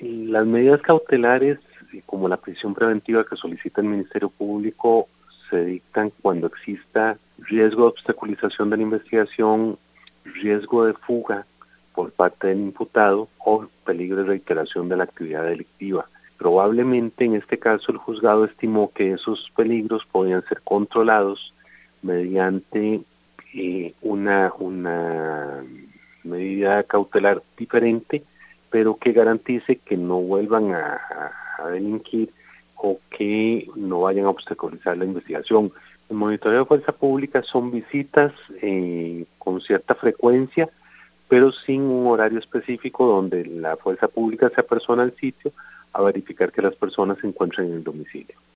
Las medidas cautelares, como la prisión preventiva que solicita el Ministerio Público, se dictan cuando exista riesgo de obstaculización de la investigación, riesgo de fuga por parte del imputado o peligro de reiteración de la actividad delictiva. Probablemente en este caso el juzgado estimó que esos peligros podían ser controlados mediante una medida cautelar diferente, pero que garantice que no vuelvan a delinquir o que no vayan a obstaculizar la investigación. El monitoreo de fuerza pública son visitas con cierta frecuencia, pero sin un horario específico donde la fuerza pública se apersona al sitio a verificar que las personas se encuentren en el domicilio.